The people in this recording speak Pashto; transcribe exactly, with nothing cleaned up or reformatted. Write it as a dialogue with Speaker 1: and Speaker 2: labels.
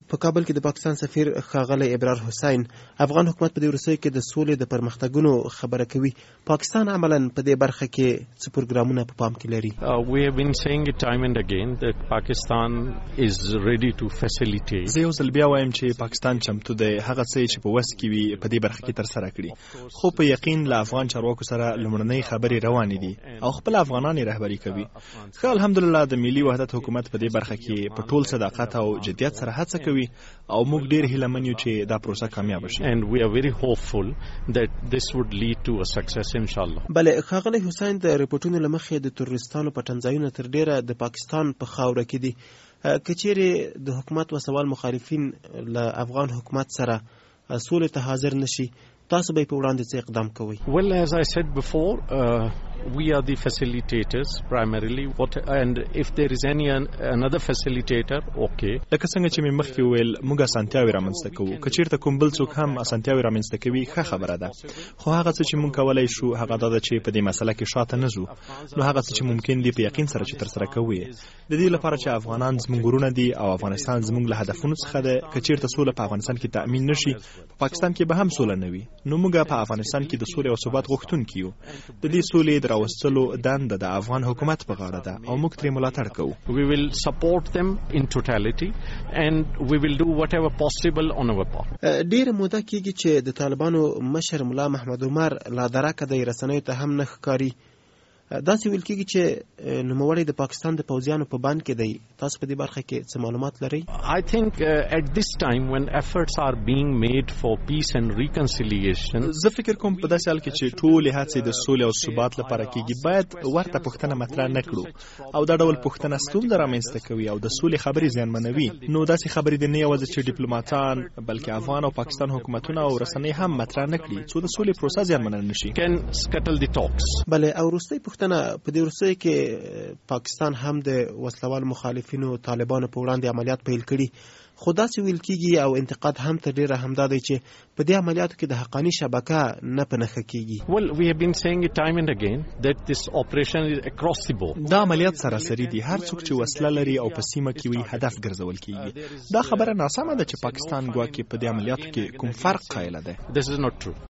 Speaker 1: په کابل کې د پاکستان سفیر ښاغلی ابرار حسین افغان حکومت په دې وروستیو کې د سولې د پرمختګونو خبره کوي. پاکستان عملاً په دې برخه کې څه پروګرامونه په پام کې لري؟
Speaker 2: Uh, we have been saying it time and again that Pakistan is ready to facilitate.
Speaker 3: زه یو ځل بیا وایم چې پاکستان چمتو دی هغه څه چې په وس کې وي په دې برخه کې ترسره کړي، خو په یقین له افغان چارواکو سره لومړنۍ خبرې روانې دي او خپل افغانان یې رهبري کوي. خو الحمدلله د ملي وحدت حکومت په دې برخه کې په ټول صداقت او جدیت سره هڅه کوي او موږ ډیر هیله من یو چې دا پروسه کامیاب شي.
Speaker 2: And we are very hopeful that this would lead to a success inshallah.
Speaker 1: بله ښاغلی حسین د ریپورتونو له مخې د تروریستانو پټنځایونه تر ډیره د پاکستان په خاوره کې دي. که چیرې د حکومت وسوال مخالفین له افغان حکومت سره سولې ته حاضر نشي تاسو به په وړاندې څه اقدام کوئ؟
Speaker 2: Well, as I said before, uh, we are the facilitators primarily. What and if there is any an, another facilitator, okay.
Speaker 3: لکه څنګه چې مې مخکې وویل موږ اسانتیاوې رامنځته کوو، که چیرته کوم بل څوک هم اسانتیاوې رامنځته کوي ښه خبره ده، خو هغه څه چې موږ کولی شو هغه دا ده چې په دې مسله کې شاته نه ځو، نو هغه څه چې ممکن دي په یقین سره چې ترسره کوو یې د دې لپاره چې افغانان زموږ ورونه دي او افغانستان زموږ له هدفونو څخه ده. که چیرته سوله په افغانستان کې تأمین نشي په پاکستان کې به هم سوله نه وي، نو موږ په افغانستان کې د سولې او ثبات غوښتونکي یو. د دې سولې د راوستلو دنده د افغان حکومت په غاړه ده او موږ ترې ملاتړ کوو.
Speaker 2: We will support them in totality and we will do whatever possible on our part.
Speaker 1: ډیره موده کېږي چې د طالبانو مشر ملا محمد عمر لا درکه د رسنیو ته هم نه ښکاري. داسې ویل کېږي چې نوموړی د پاکستان د پوځیانو په بند کې دی. تاسو په دې برخه کې څه معلومات لرئ؟
Speaker 2: I think uh, at this time when efforts are being made for peace and reconciliation,
Speaker 3: زه فکر کوم په داسې حال کې چې ټولې هڅې د سولې او ثبات لپاره کېږي باید ورته پوښتنه مطرح نه کړو او دا ډول پوښتنه ستونزه رامنځته کوي او د سولې خبرې زیانمنوي. نو داسې خبرې د نه یوازې چې ډیپلوماټان بلکې افغان او پاکستان حکومتونه او رسنۍ هم مطرح نه کړي څو د سولې پروسه زیانمنه نشي.
Speaker 2: can scuttle the talks.
Speaker 1: بله او وروستۍ پوښتنه په دې وروستیو کې پاکستان هم د وسلوال مخالفینو طالبانو په وړاندې عملیات پیل کړي، خو داسې ویل کېږي او انتقاد هم تر ډیره همدا دی چې په دې عملیاتو کې د حقاني شبکه نه په نښه کېږي.
Speaker 2: Well, we have been saying it time and again that this operation is across the board.
Speaker 3: دا عملیات سراسري دي، هر څوک چې وسله لري او په سیمه کې وي هدف ګرځول کېږي. دا خبره ناسمه ده چې پاکستان ګواکې په دې عملیاتو کې کوم فرق قایله ده.
Speaker 2: This is not true.